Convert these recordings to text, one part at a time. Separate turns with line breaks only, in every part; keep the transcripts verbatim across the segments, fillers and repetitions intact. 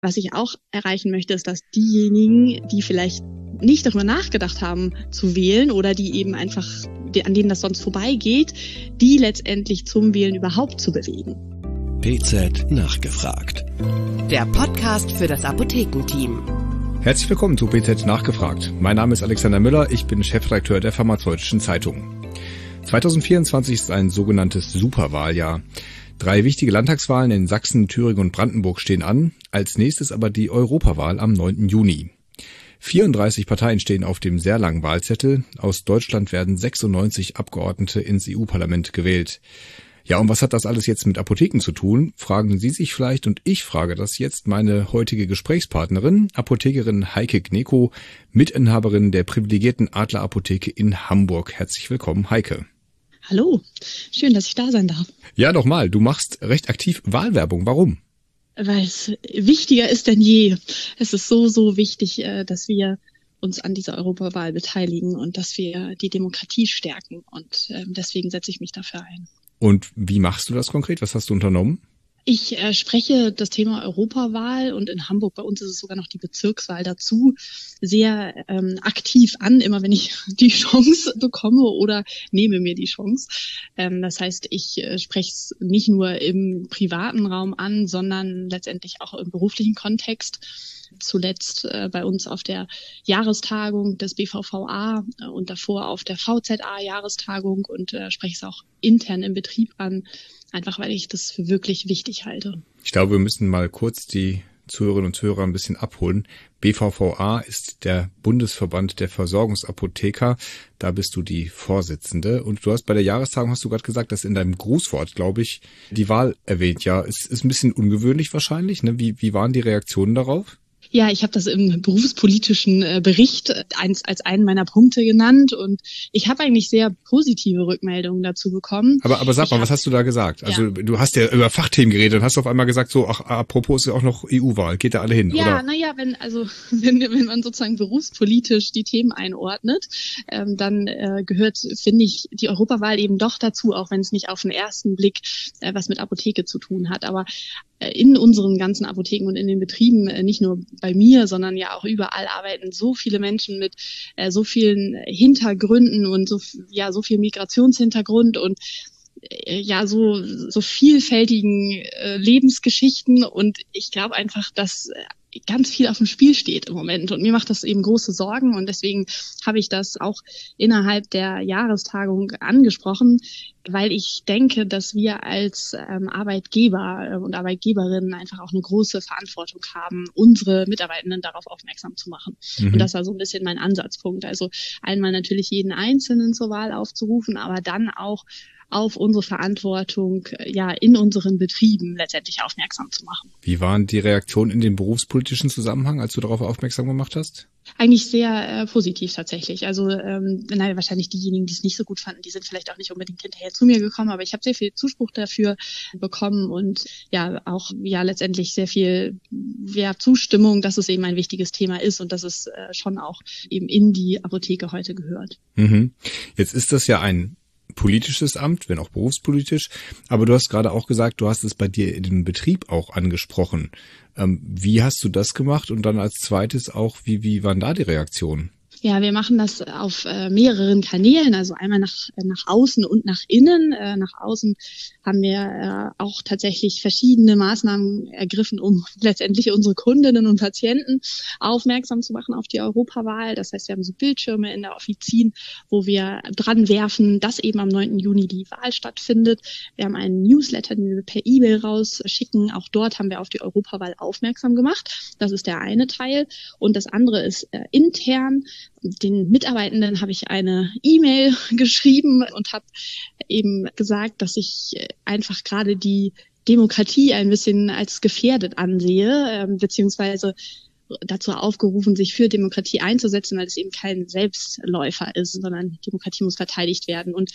Was ich auch erreichen möchte, ist, dass diejenigen, die vielleicht nicht darüber nachgedacht haben zu wählen oder die eben einfach, an denen das sonst vorbeigeht, die letztendlich zum Wählen überhaupt zu bewegen.
B Z nachgefragt.
Der Podcast für das Apothekenteam.
Herzlich willkommen zu B Z nachgefragt. Mein Name ist Alexander Müller, ich bin Chefredakteur der Pharmazeutischen Zeitung. zwanzig vierundzwanzig ist ein sogenanntes Superwahljahr. Drei wichtige Landtagswahlen in Sachsen, Thüringen und Brandenburg stehen an, als nächstes aber die Europawahl am neunten Juni. vierunddreißig Parteien stehen auf dem sehr langen Wahlzettel. Aus Deutschland werden sechsundneunzig Abgeordnete ins E U-Parlament gewählt. Ja, und was hat das alles jetzt mit Apotheken zu tun? Fragen Sie sich vielleicht, und ich frage das jetzt meine heutige Gesprächspartnerin, Apothekerin Heike Gneko, Mitinhaberin der privilegierten Adler Apotheke in Hamburg. Herzlich willkommen, Heike.
Hallo, schön, dass ich da sein darf.
Ja, doch mal, du machst recht aktiv Wahlwerbung. Warum?
Weil es wichtiger ist denn je. Es ist so, so wichtig, dass wir uns an dieser Europawahl beteiligen und dass wir die Demokratie stärken. Und deswegen setze ich mich dafür ein.
Und wie machst du das konkret? Was hast du unternommen?
Ich äh, spreche das Thema Europawahl und in Hamburg, bei uns ist es sogar noch die Bezirkswahl dazu, sehr ähm, aktiv an, immer wenn ich die Chance bekomme oder nehme mir die Chance. Ähm, das heißt, ich äh, spreche es nicht nur im privaten Raum an, sondern letztendlich auch im beruflichen Kontext. Zuletzt äh, bei uns auf der Jahrestagung des B V V A äh, und davor auf der V Z A-Jahrestagung und äh, spreche es auch intern im Betrieb an, einfach weil ich das für wirklich wichtig halte.
Ich glaube, wir müssen mal kurz die Zuhörerinnen und Zuhörer ein bisschen abholen. B V V A ist der Bundesverband der Versorgungsapotheker. Da bist du die Vorsitzende. Und du hast bei der Jahrestagung, hast du gerade gesagt, dass in deinem Grußwort, glaube ich, die Wahl erwähnt. Ja, es ist ein bisschen ungewöhnlich wahrscheinlich. Ne? Wie, wie waren die Reaktionen darauf?
Ja, ich habe das im berufspolitischen äh, Bericht eins, als einen meiner Punkte genannt und ich habe eigentlich sehr positive Rückmeldungen dazu bekommen.
Aber, aber sag mal, hab, was hast du da gesagt? Also ja. Du hast ja über Fachthemen geredet und hast auf einmal gesagt, so, ach, apropos ist ja auch noch E U-Wahl, geht da alle hin,
ja,
oder?
Ja, naja, wenn also wenn, wenn man sozusagen berufspolitisch die Themen einordnet, ähm, dann äh, gehört, finde ich, die Europawahl eben doch dazu, auch wenn es nicht auf den ersten Blick äh, was mit Apotheke zu tun hat. Aber äh, in unseren ganzen Apotheken und in den Betrieben, äh, nicht nur bei mir, sondern ja auch überall arbeiten so viele Menschen mit äh, so vielen Hintergründen und so ja so viel Migrationshintergrund und äh, ja so so vielfältigen äh, Lebensgeschichten und ich glaube einfach, dass äh, ganz viel auf dem Spiel steht im Moment und mir macht das eben große Sorgen und deswegen habe ich das auch innerhalb der Jahrestagung angesprochen, weil ich denke, dass wir als ähm, Arbeitgeber und Arbeitgeberinnen einfach auch eine große Verantwortung haben, unsere Mitarbeitenden darauf aufmerksam zu machen. Mhm. Und das war so ein bisschen mein Ansatzpunkt. Also einmal natürlich jeden Einzelnen zur Wahl aufzurufen, aber dann auch auf unsere Verantwortung ja in unseren Betrieben letztendlich aufmerksam zu machen.
Wie waren die Reaktionen in dem berufspolitischen Zusammenhang, als du darauf aufmerksam gemacht hast?
Eigentlich sehr äh, positiv tatsächlich. Also ähm, naja, wahrscheinlich diejenigen, die es nicht so gut fanden, die sind vielleicht auch nicht unbedingt hinterher zu mir gekommen, aber ich habe sehr viel Zuspruch dafür bekommen und ja auch ja letztendlich sehr viel ja, Zustimmung, dass es eben ein wichtiges Thema ist und dass es äh, schon auch eben in die Apotheke heute gehört.
Mhm. Jetzt ist das ja ein politisches Amt, wenn auch berufspolitisch. Aber du hast gerade auch gesagt, du hast es bei dir in dem Betrieb auch angesprochen. Ähm, wie hast du das gemacht? Und dann als zweites auch, wie, wie waren da die Reaktionen?
Ja, wir machen das auf äh, mehreren Kanälen, also einmal nach äh, nach außen und nach innen. Äh, nach außen haben wir äh, auch tatsächlich verschiedene Maßnahmen ergriffen, um letztendlich unsere Kundinnen und Patienten aufmerksam zu machen auf die Europawahl. Das heißt, wir haben so Bildschirme in der Offizin, wo wir dran werfen, dass eben am neunten Juni die Wahl stattfindet. Wir haben einen Newsletter, den wir per E-Mail rausschicken. Auch dort haben wir auf die Europawahl aufmerksam gemacht. Das ist der eine Teil. Und das andere ist äh, intern. Den Mitarbeitenden habe ich eine E-Mail geschrieben und habe eben gesagt, dass ich einfach gerade die Demokratie ein bisschen als gefährdet ansehe, äh, beziehungsweise dazu aufgerufen, sich für Demokratie einzusetzen, weil es eben kein Selbstläufer ist, sondern Demokratie muss verteidigt werden. Und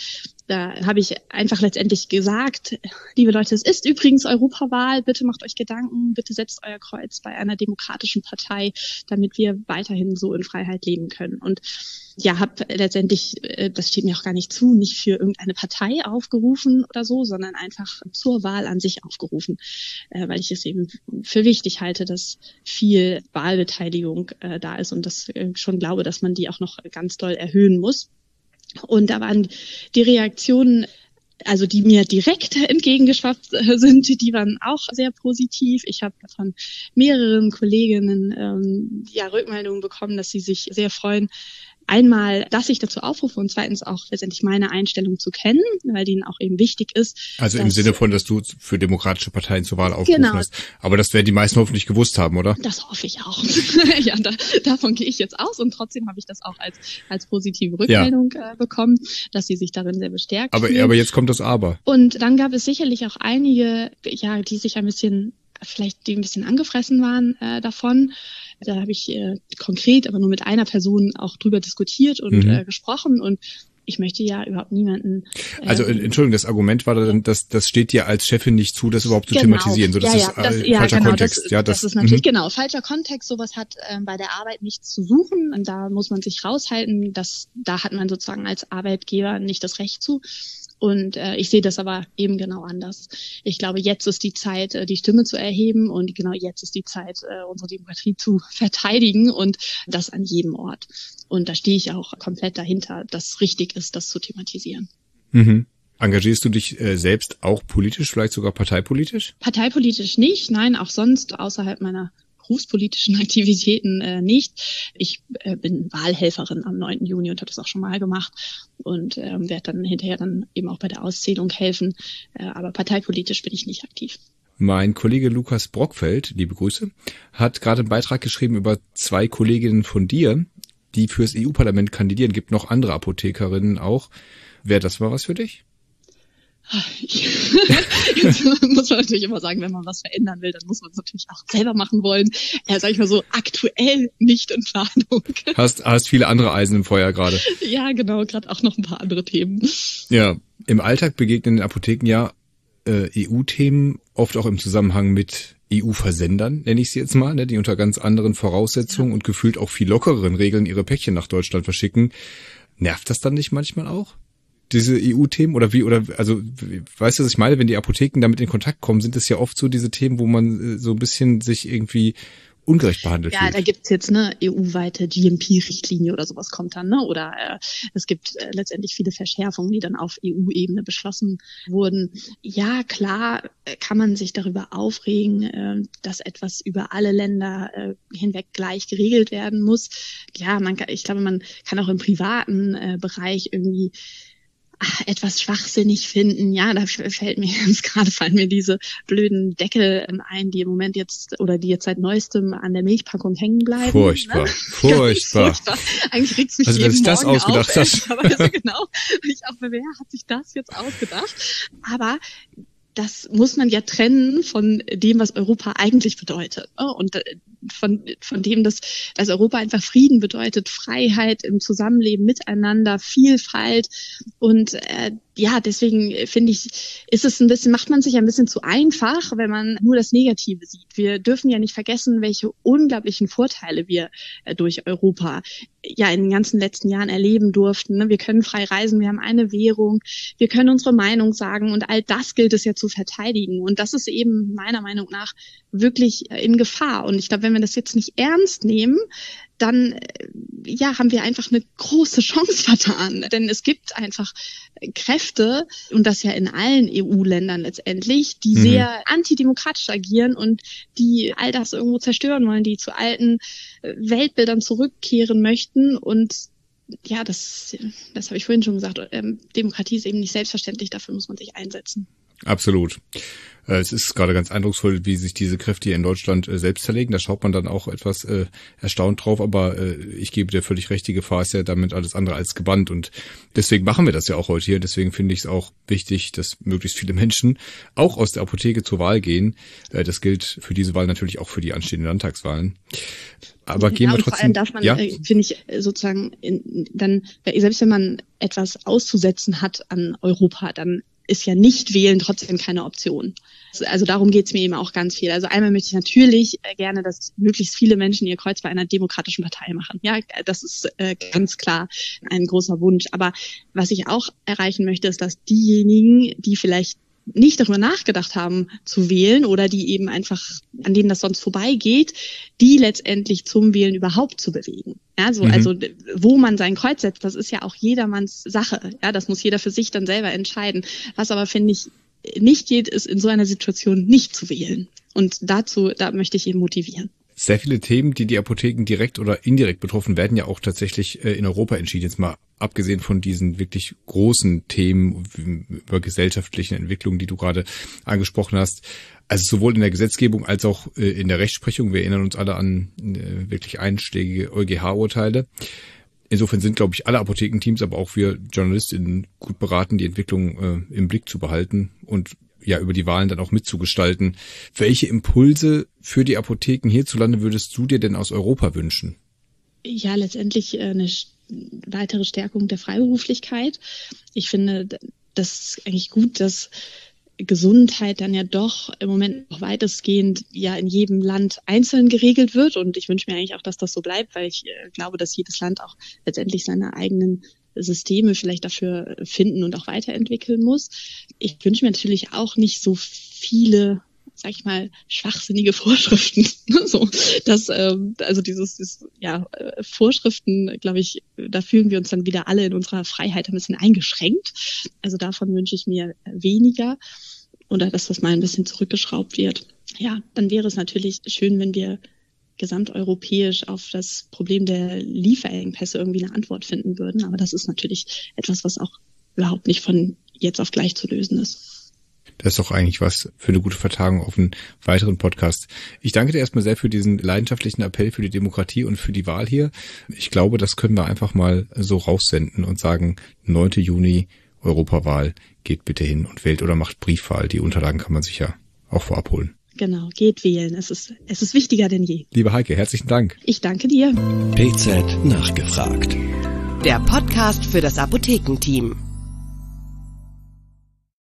Da habe ich einfach letztendlich gesagt, liebe Leute, es ist übrigens Europawahl, bitte macht euch Gedanken, bitte setzt euer Kreuz bei einer demokratischen Partei, damit wir weiterhin so in Freiheit leben können. Und ja, habe letztendlich, das steht mir auch gar nicht zu, nicht für irgendeine Partei aufgerufen oder so, sondern einfach zur Wahl an sich aufgerufen, äh, weil ich es eben für wichtig halte, dass viel Wahlbeteiligung äh, da ist und das äh, schon glaube, dass man die auch noch ganz doll erhöhen muss. Und da waren die Reaktionen, also die mir direkt entgegengeschwappt sind, die waren auch sehr positiv. Ich habe von mehreren Kolleginnen ähm, ja Rückmeldungen bekommen, dass sie sich sehr freuen, einmal, dass ich dazu aufrufe und zweitens auch letztendlich meine Einstellung zu kennen, weil denen auch eben wichtig ist.
Also im Sinne von, dass du für demokratische Parteien zur Wahl aufgerufen
genau.
hast. Aber das werden die meisten hoffentlich gewusst haben, oder?
Das hoffe ich auch. ja, da, davon gehe ich jetzt aus und trotzdem habe ich das auch als als positive Rückmeldung ja. äh, bekommen, dass sie sich darin sehr bestärkt
aber,
fühlen.
Aber jetzt kommt das Aber.
Und dann gab es sicherlich auch einige, ja, die sich ein bisschen, vielleicht die ein bisschen angefressen waren äh, davon. Da habe ich äh, konkret, aber nur mit einer Person auch drüber diskutiert und mhm. äh, gesprochen und ich möchte ja überhaupt niemanden... Äh,
also Entschuldigung, das Argument war dann, dass das steht dir als Chefin nicht zu, das überhaupt zu
genau.
thematisieren. So, das
ja, ja,
ist
das,
äh,
ja,
falscher
genau,
Kontext.
Das,
ja, das,
das ist natürlich,
m-
genau, falscher Kontext. Sowas hat äh, bei der Arbeit nichts zu suchen und da muss man sich raushalten. Das, da hat man sozusagen als Arbeitgeber nicht das Recht zu. Und äh, ich sehe das aber eben genau anders. Ich glaube, jetzt ist die Zeit, äh, die Stimme zu erheben und genau jetzt ist die Zeit, äh, unsere Demokratie zu verteidigen und das an jedem Ort. Und da stehe ich auch komplett dahinter, dass richtig ist, das zu thematisieren.
Mhm. Engagierst du dich äh, selbst auch politisch, vielleicht sogar parteipolitisch?
Parteipolitisch nicht, nein, auch sonst außerhalb meiner berufspolitischen Aktivitäten äh, nicht. Ich äh, bin Wahlhelferin am neunten Juni und habe das auch schon mal gemacht und ähm, werde dann hinterher dann eben auch bei der Auszählung helfen. Äh, aber parteipolitisch bin ich nicht aktiv.
Mein Kollege Lukas Brockfeld, liebe Grüße, hat gerade einen Beitrag geschrieben über zwei Kolleginnen von dir, die fürs E U-Parlament kandidieren. Gibt noch andere Apothekerinnen auch. Wäre das mal was für dich?
Jetzt muss man natürlich immer sagen, wenn man was verändern will, dann muss man es natürlich auch selber machen wollen. Ja, sag ich mal so, aktuell nicht in Planung.
Hast, hast viele andere Eisen im Feuer gerade.
Ja, genau, gerade auch noch ein paar andere Themen.
Ja, im Alltag begegnen in Apotheken ja äh, E U-Themen, oft auch im Zusammenhang mit E U-Versendern, nenne ich sie jetzt mal, ne, die unter ganz anderen Voraussetzungen ja. und gefühlt auch viel lockereren Regeln ihre Päckchen nach Deutschland verschicken. Nervt das dann nicht manchmal auch? Diese E U-Themen oder wie, oder, also, weißt du, was ich meine? Wenn die Apotheken damit in Kontakt kommen, sind es ja oft so diese Themen, wo man so ein bisschen sich irgendwie ungerecht behandelt
ja,
fühlt.
Ja, da gibt's jetzt eine E U-weite G M P-Richtlinie oder sowas kommt dann, ne? Oder äh, es gibt äh, letztendlich viele Verschärfungen, die dann auf E U-Ebene beschlossen wurden. Ja, klar äh, kann man sich darüber aufregen, äh, dass etwas über alle Länder äh, hinweg gleich geregelt werden muss. Ja, man kann, ich glaube, man kann auch im privaten äh, Bereich irgendwie etwas schwachsinnig finden. Ja, da fällt mir jetzt gerade fallen mir diese blöden Deckel ein, die im Moment jetzt oder die jetzt seit neuestem an der Milchpackung hängen bleiben.
Furchtbar,
ne?
furchtbar.
furchtbar. Eigentlich regt's mich
also,
jeden
dass ich das
Morgen
ausgedacht
auf,
hast.
aber also genau, ich auch, wer hat sich das jetzt ausgedacht? Aber das muss man ja trennen von dem, was Europa eigentlich bedeutet. Und von, von dem, dass, dass Europa einfach Frieden bedeutet, Freiheit im Zusammenleben miteinander, Vielfalt. Und äh, ja, deswegen finde ich, ist es ein bisschen, macht man sich ein bisschen zu einfach, wenn man nur das Negative sieht. Wir dürfen ja nicht vergessen, welche unglaublichen Vorteile wir äh, durch Europa ja in den ganzen letzten Jahren erleben durften. Ne? Wir können frei reisen, wir haben eine Währung, wir können unsere Meinung sagen und all das gilt es ja zu verteidigen. Und das ist eben meiner Meinung nach wirklich äh, in Gefahr. Und ich glaube, wenn wir das jetzt nicht ernst nehmen, dann ja haben wir einfach eine große Chance vertan. Denn es gibt einfach Kräfte, und das ja in allen E U-Ländern letztendlich, die mhm. sehr antidemokratisch agieren und die all das irgendwo zerstören wollen, die zu alten Weltbildern zurückkehren möchten. Und ja, das, das habe ich vorhin schon gesagt, ähm, Demokratie ist eben nicht selbstverständlich, dafür muss man sich einsetzen.
Absolut. Es ist gerade ganz eindrucksvoll, wie sich diese Kräfte hier in Deutschland äh, selbst zerlegen. Da schaut man dann auch etwas äh, erstaunt drauf. Aber äh, ich gebe dir völlig recht, die Gefahr ist ja damit alles andere als gebannt. Und deswegen machen wir das ja auch heute hier. Deswegen finde ich es auch wichtig, dass möglichst viele Menschen auch aus der Apotheke zur Wahl gehen. Äh, das gilt für diese Wahl natürlich auch für die anstehenden Landtagswahlen. Aber gehen
ja,
wir trotzdem.
Vor allem darf man, ja? äh, finde ich, sozusagen in, dann, selbst wenn man etwas auszusetzen hat an Europa, dann ist ja nicht wählen trotzdem keine Option. Also darum geht's mir eben auch ganz viel. Also einmal möchte ich natürlich gerne, dass möglichst viele Menschen ihr Kreuz bei einer demokratischen Partei machen. Ja, das ist äh, ganz klar ein großer Wunsch. Aber was ich auch erreichen möchte, ist, dass diejenigen, die vielleicht nicht darüber nachgedacht haben zu wählen oder die eben einfach, an denen das sonst vorbeigeht, die letztendlich zum Wählen überhaupt zu bewegen. Ja, so, mhm. also wo man sein Kreuz setzt, das ist ja auch jedermanns Sache. Ja, das muss jeder für sich dann selber entscheiden. Was aber, finde ich, nicht geht, ist in so einer Situation nicht zu wählen. Und dazu, da möchte ich eben motivieren.
Sehr viele Themen, die die Apotheken direkt oder indirekt betroffen, werden ja auch tatsächlich in Europa entschieden. Jetzt mal abgesehen von diesen wirklich großen Themen über gesellschaftliche Entwicklungen, die du gerade angesprochen hast. Also sowohl in der Gesetzgebung als auch in der Rechtsprechung. Wir erinnern uns alle an wirklich einschlägige EuGH-Urteile. Insofern sind, glaube ich, alle Apothekenteams, aber auch wir JournalistInnen gut beraten, die Entwicklung im Blick zu behalten und ja über die Wahlen dann auch mitzugestalten. Welche Impulse für die Apotheken hierzulande würdest du dir denn aus Europa wünschen?
Ja, letztendlich eine weitere Stärkung der Freiberuflichkeit. Ich finde, das ist eigentlich gut, dass Gesundheit dann ja doch im Moment noch weitestgehend ja in jedem Land einzeln geregelt wird. Und ich wünsche mir eigentlich auch, dass das so bleibt, weil ich äh, glaube, dass jedes Land auch letztendlich seine eigenen Systeme vielleicht dafür finden und auch weiterentwickeln muss. Ich wünsche mir natürlich auch nicht so viele, sag ich mal, schwachsinnige Vorschriften. so, dass ähm, also dieses, dieses ja Vorschriften, glaube ich, da fühlen wir uns dann wieder alle in unserer Freiheit ein bisschen eingeschränkt. Also davon wünsche ich mir weniger oder dass das mal ein bisschen zurückgeschraubt wird. Ja, dann wäre es natürlich schön, wenn wir gesamteuropäisch auf das Problem der Lieferengpässe irgendwie eine Antwort finden würden. Aber das ist natürlich etwas, was auch überhaupt nicht von jetzt auf gleich zu lösen ist.
Das ist doch eigentlich was für eine gute Vertagung auf einen weiteren Podcast. Ich danke dir erstmal sehr für diesen leidenschaftlichen Appell für die Demokratie und für die Wahl hier. Ich glaube, das können wir einfach mal so raussenden und sagen, neunten Juni, Europawahl, geht bitte hin und wählt oder macht Briefwahl. Die Unterlagen kann man sich ja auch vorab holen.
Genau, geht wählen. Es ist, es ist wichtiger denn je.
Liebe Heike, herzlichen Dank.
Ich danke dir.
B Z nachgefragt.
Der Podcast für das Apothekenteam.